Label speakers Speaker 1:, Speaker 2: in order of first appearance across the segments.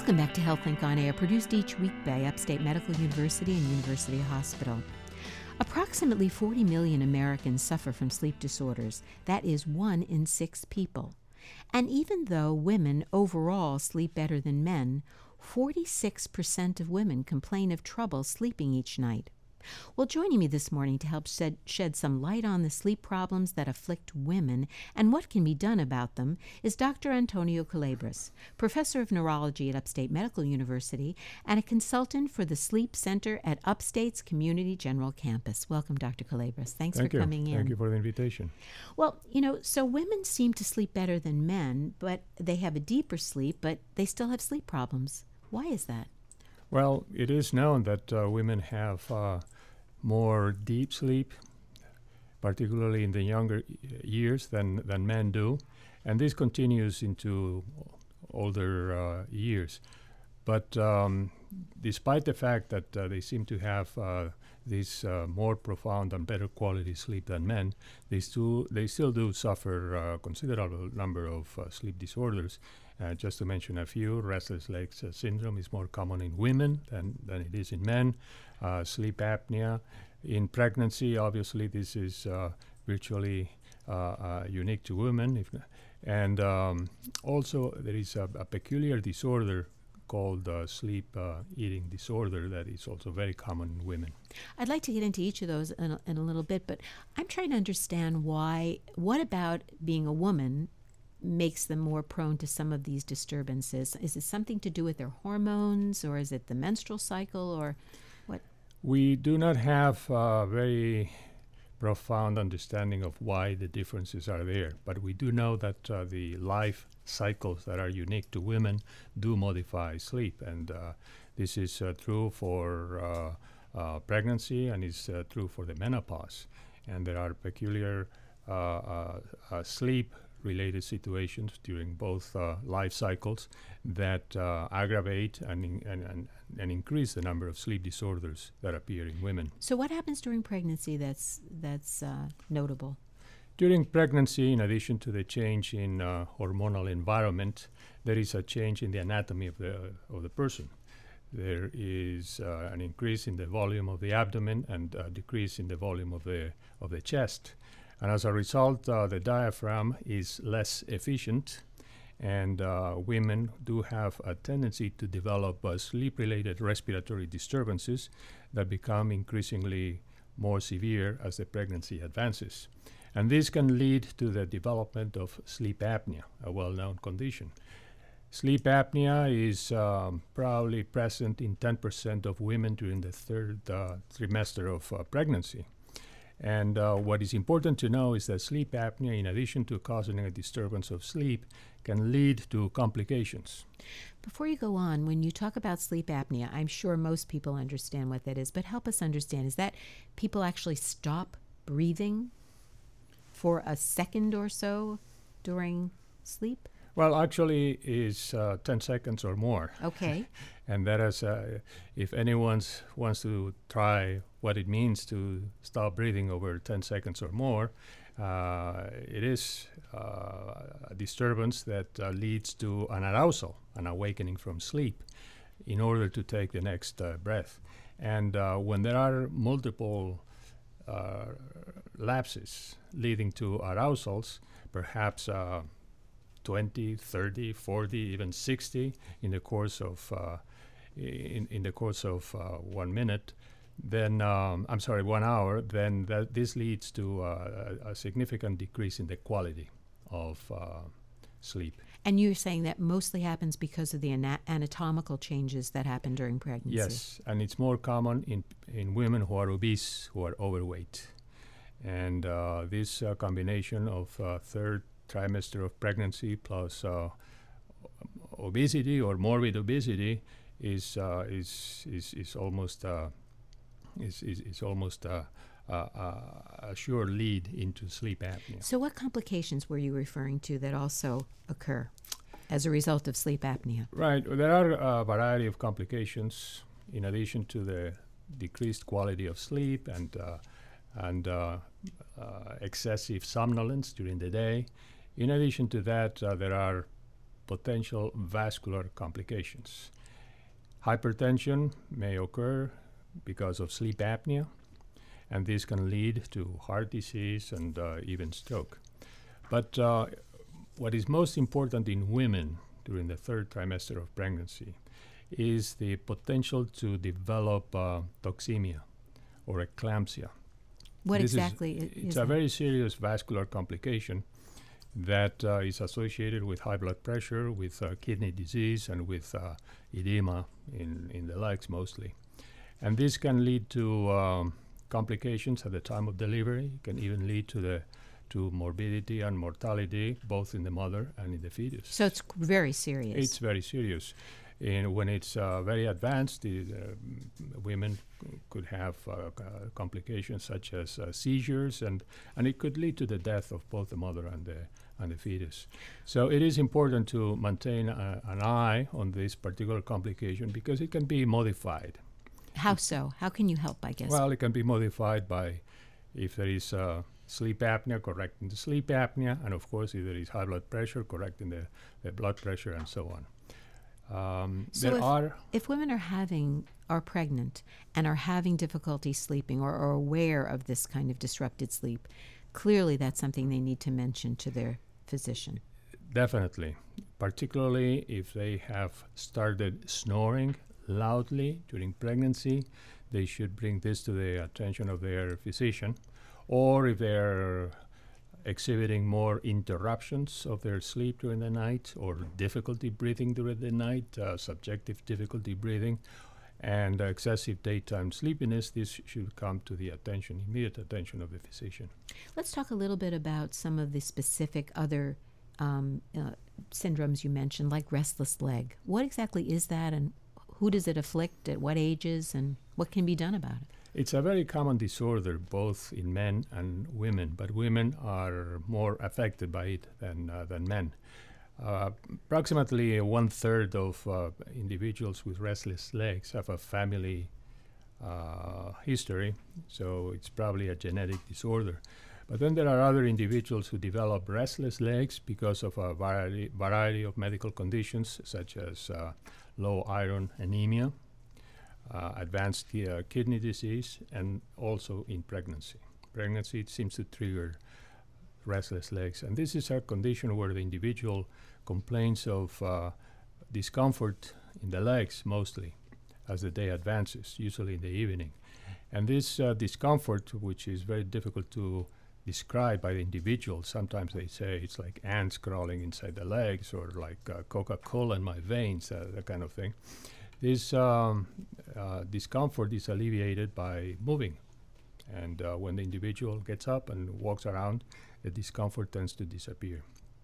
Speaker 1: Welcome back to HealthLink on Air, produced each week by Upstate Medical University and University Hospital. Approximately 40 million Americans suffer from sleep disorders. That is 1 in 6 people. And even though women overall sleep better than men, 46% of women complain of trouble sleeping each night. Well, joining me this morning to help shed some light on the sleep problems that afflict women and what can be done about them is Dr. Antonio Culebras, professor of neurology at Upstate Medical University and a consultant for the Sleep Center at Upstate's Community General Campus. Welcome, Dr. Culebras. Thanks for coming in.
Speaker 2: Thank you for the invitation.
Speaker 1: Well, so women seem to sleep better than men, but they have a deeper sleep, but they still have sleep problems. Why is that?
Speaker 2: Well, it is known that women have more deep sleep, particularly in the younger years than men do, and this continues into older years. But despite the fact that they seem to have this more profound and better quality sleep than men, they still do suffer a considerable number of sleep disorders. Just to mention a few, restless legs syndrome is more common in women than it is in men. Sleep apnea. In pregnancy, obviously, this is virtually unique to women. And also, there is a peculiar disorder called sleep eating disorder that is also very common in women.
Speaker 1: I'd like to get into each of those in a little bit, but I'm trying to understand what about being a woman makes them more prone to some of these disturbances? Is it something to do with their hormones, or is it the menstrual cycle, or what?
Speaker 2: We do not have a very profound understanding of why the differences are there, but we do know that the life cycles that are unique to women do modify sleep, and this is true for pregnancy and is true for the menopause. And there are peculiar sleep-related situations during both life cycles that aggravate and increase the number of sleep disorders that appear in women.
Speaker 1: So what happens during pregnancy that's notable?
Speaker 2: During pregnancy, in addition to the change in hormonal environment, there is a change in the anatomy of the person. There is an increase in the volume of the abdomen and a decrease in the volume of the chest. And as a result, the diaphragm is less efficient, and women do have a tendency to develop sleep-related respiratory disturbances that become increasingly more severe as the pregnancy advances. And this can lead to the development of sleep apnea, a well-known condition. Sleep apnea is probably present in 10% of women during the third trimester of pregnancy. And what is important to know is that sleep apnea, in addition to causing a disturbance of sleep, can lead to complications.
Speaker 1: Before you go on, when you talk about sleep apnea, I'm sure most people understand what that is, but help us understand. Is that people actually stop breathing for a second or so during sleep?
Speaker 2: Well, actually, is 10 seconds or more.
Speaker 1: Okay.
Speaker 2: And that is, if anyone wants to try what it means to stop breathing over 10 seconds or more, it is a disturbance that leads to an arousal, an awakening from sleep, in order to take the next breath. And when there are multiple lapses leading to arousals, perhaps 20, 30, 40, even 60 in the course of 1 minute, then 1 hour, then this leads to a significant decrease in the quality of sleep.
Speaker 1: And you're saying that mostly happens because of the anatomical changes that happen during pregnancy?
Speaker 2: Yes, and it's more common in women who are obese, who are overweight. And this combination of third trimester of pregnancy plus obesity or morbid obesity is almost a sure lead into sleep apnea.
Speaker 1: So what complications were you referring to that also occur as a result of sleep apnea?
Speaker 2: Right. There are a variety of complications in addition to the decreased quality of sleep and excessive somnolence during the day. In addition to that, there are potential vascular complications. Hypertension may occur because of sleep apnea, and this can lead to heart disease and even stroke. But what is most important in women during the third trimester of pregnancy is the potential to develop toxemia or eclampsia.
Speaker 1: What
Speaker 2: This
Speaker 1: exactly
Speaker 2: it's
Speaker 1: is
Speaker 2: a
Speaker 1: that?
Speaker 2: very serious vascular complication that is associated with high blood pressure, with kidney disease, and with edema in the legs mostly. And this can lead to complications at the time of delivery. It can even lead to morbidity and mortality, both in the mother and in the fetus.
Speaker 1: So it's very serious.
Speaker 2: It's very serious. And when it's very advanced, women could have complications such as seizures, and it could lead to the death of both the mother and the fetus. So it is important to maintain an eye on this particular complication because it can be modified.
Speaker 1: How so? How can you help, I guess?
Speaker 2: Well, it can be modified by, if there is sleep apnea, correcting the sleep apnea, and of course, if there is high blood pressure, correcting the blood pressure, and so on.
Speaker 1: So if women are pregnant and are having difficulty sleeping or are aware of this kind of disrupted sleep, clearly that's something they need to mention to their physician.
Speaker 2: Definitely, particularly if they have started snoring loudly during pregnancy, they should bring this to the attention of their physician. Or if they're exhibiting more interruptions of their sleep during the night, or difficulty breathing during the night, subjective difficulty breathing, and excessive daytime sleepiness, this should come to the immediate attention of the physician.
Speaker 1: Let's talk a little bit about some of the specific other syndromes you mentioned, like restless leg. What exactly is that, and who does it afflict, at what ages, and what can be done about it?
Speaker 2: It's a very common disorder both in men and women, but women are more affected by it than men. Approximately 1/3 of individuals with restless legs have a family history, so it's probably a genetic disorder. But then there are other individuals who develop restless legs because of a variety of medical conditions, such as low iron anemia, advanced kidney disease, and also in pregnancy. Pregnancy seems to trigger restless legs, and this is a condition where the individual complains of discomfort in the legs mostly as the day advances, usually in the evening. And this discomfort, which is very difficult to describe by the individual, sometimes they say it's like ants crawling inside the legs, or like Coca-Cola in my veins, that kind of thing. This discomfort is alleviated by moving. And when the individual gets up and walks around, the discomfort tends to disappear.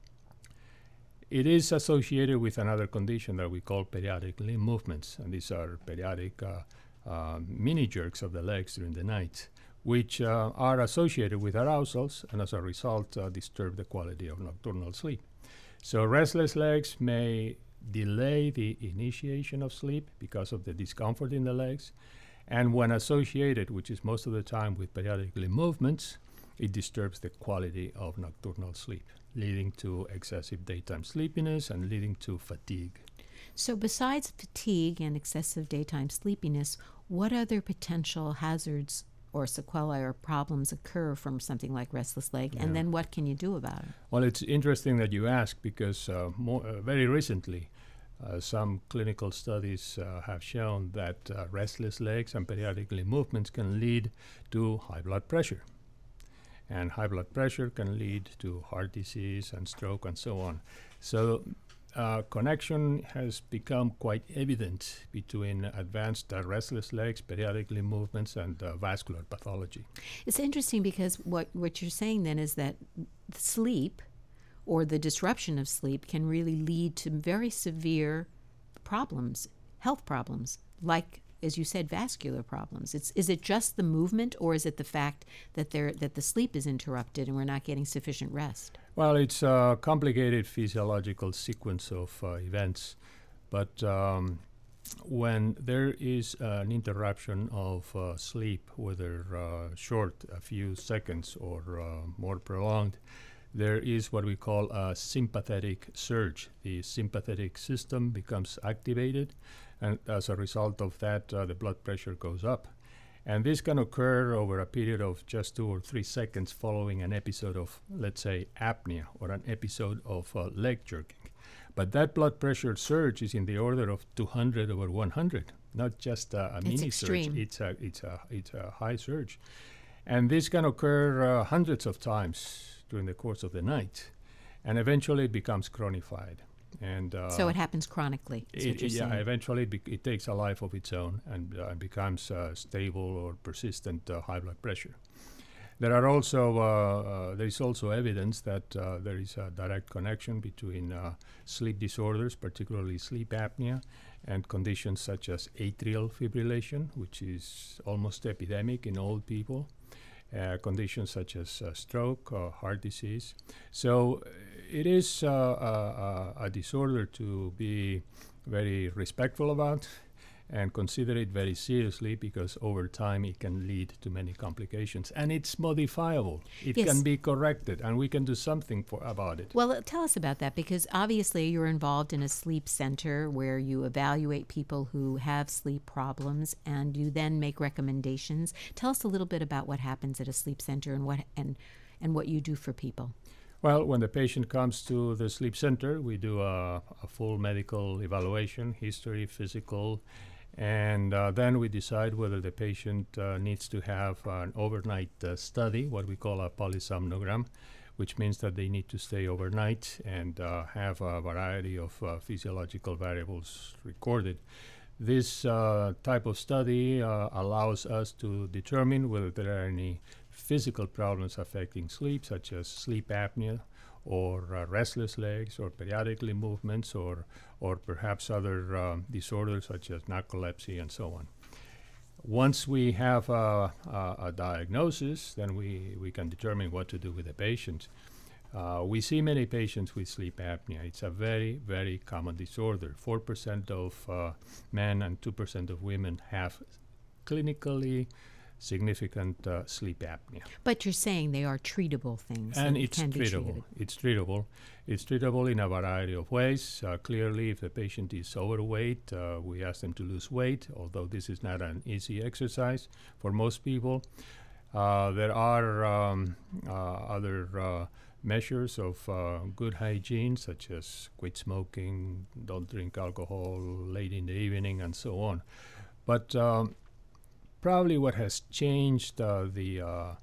Speaker 2: It is associated with another condition that we call periodic limb movements. And these are periodic mini jerks of the legs during the night, which are associated with arousals, and as a result disturb the quality of nocturnal sleep. So restless legs may delay the initiation of sleep because of the discomfort in the legs, and when associated, which is most of the time, with periodic limb movements, it disturbs the quality of nocturnal sleep, leading to excessive daytime sleepiness and leading to fatigue.
Speaker 1: So besides fatigue and excessive daytime sleepiness, what other potential hazards or sequelae or problems occur from something like restless leg, and then what can you do about it?
Speaker 2: Well, it's interesting that you ask, because very recently some clinical studies have shown that restless legs and periodic limb movements can lead to high blood pressure. And high blood pressure can lead to heart disease and stroke and so on. So connection has become quite evident between advanced restless legs, periodic limb movements, and vascular pathology.
Speaker 1: It's interesting because what you're saying then is that sleep, or the disruption of sleep, can really lead to very severe problems, health problems, like, as you said, vascular problems. Is it just the movement, or is it the fact that the sleep is interrupted and we're not getting sufficient rest?
Speaker 2: Well, it's a complicated physiological sequence of events, but when there is an interruption of sleep, whether short, a few seconds, or more prolonged, there is what we call a sympathetic surge. The sympathetic system becomes activated, and as a result of that, the blood pressure goes up. And this can occur over a period of just 2 or 3 seconds following an episode of, let's say, apnea or an episode of leg jerking. But that blood pressure surge is in the order of 200 over 100, not just a mini
Speaker 1: extreme.
Speaker 2: surge. It's a high surge. And this can occur hundreds of times during the course of the night, and eventually it becomes chronified. And
Speaker 1: so it happens chronically. Is what you're saying.
Speaker 2: Eventually it takes a life of its own and becomes stable or persistent high blood pressure. There is also evidence that there is a direct connection between sleep disorders, particularly sleep apnea, and conditions such as atrial fibrillation, which is almost epidemic in old people. Conditions such as stroke or heart disease. So it is a disorder to be very respectful about and consider it very seriously, because over time it can lead to many complications. And it's modifiable. It
Speaker 1: Yes.
Speaker 2: can be corrected, and we can do something about it.
Speaker 1: Well, tell us about that, because obviously you're involved in a sleep center where you evaluate people who have sleep problems and you then make recommendations. Tell us a little bit about what happens at a sleep center and what you do for people.
Speaker 2: Well, when the patient comes to the sleep center, we do a full medical evaluation, history, physical, and then we decide whether the patient needs to have an overnight study, what we call a polysomnogram, which means that they need to stay overnight and have a variety of physiological variables recorded. This type of study allows us to determine whether there are any physical problems affecting sleep, such as sleep apnea or restless legs or periodic limb movements or perhaps other disorders such as narcolepsy and so on. Once we have a diagnosis, then we can determine what to do with the patient. We see many patients with sleep apnea. It's a very, very common disorder. 4% of men and 2% of women have clinically significant sleep apnea.
Speaker 1: But you're saying they are treatable things.
Speaker 2: And
Speaker 1: that
Speaker 2: it's
Speaker 1: can be
Speaker 2: treatable.
Speaker 1: treated.
Speaker 2: It's treatable. It's treatable in a variety of ways. Clearly, if the patient is overweight, we ask them to lose weight, although this is not an easy exercise for most people. There are other measures of good hygiene, such as quit smoking, don't drink alcohol late in the evening, and so on. But probably what has changed the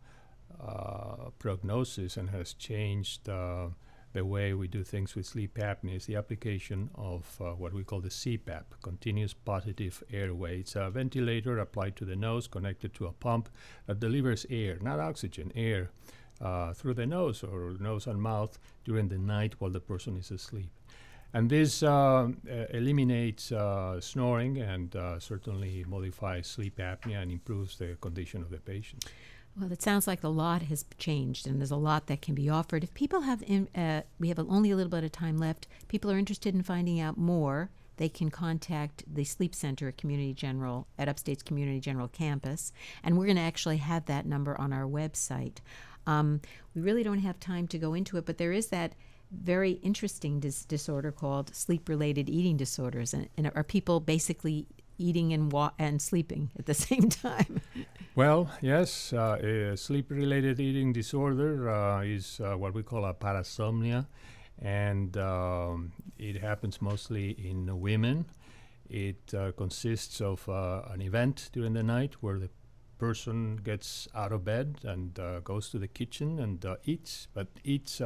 Speaker 2: prognosis and has changed the way we do things with sleep apnea is the application of what we call the CPAP, continuous positive airway. It's a ventilator applied to the nose, connected to a pump that delivers air, not oxygen, air, through the nose or nose and mouth during the night while the person is asleep. And this eliminates snoring and certainly modifies sleep apnea and improves the condition of the patient.
Speaker 1: Well, it sounds like a lot has changed, and there's a lot that can be offered. If people have, we have only a little bit of time left, people are interested in finding out more, they can contact the Sleep Center at Community General, at Upstate's Community General campus, and we're going to actually have that number on our website. We really don't have time to go into it, but there is that very interesting disorder called sleep-related eating disorders, and are people basically eating and sleeping at the same time?
Speaker 2: Well, yes, sleep-related eating disorder is what we call a parasomnia, and it happens mostly in women. It consists of an event during the night where the person gets out of bed and goes to the kitchen and eats, but eats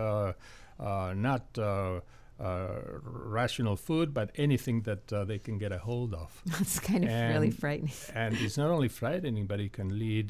Speaker 2: not rational food, but anything that they can get a hold of.
Speaker 1: That's kind of really frightening.
Speaker 2: And it's not only frightening, but it can lead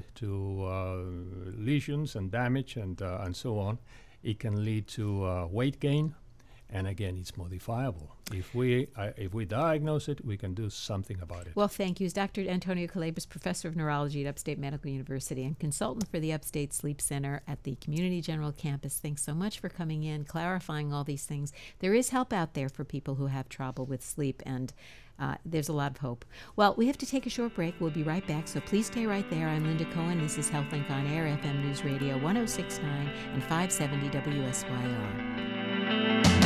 Speaker 2: to lesions and damage and so on. It can lead to weight gain, and again, it's modifiable. If we diagnose it, we can do something about it.
Speaker 1: Well, thank you. Dr. Antonio Culebras, Professor of Neurology at Upstate Medical University and consultant for the Upstate Sleep Center at the Community General campus. Thanks so much for coming in, clarifying all these things. There is help out there for people who have trouble with sleep, and there's a lot of hope. Well, we have to take a short break. We'll be right back, so please stay right there. I'm Linda Cohen. This is HealthLink on Air, FM News Radio 106.9 and 570 WSYR.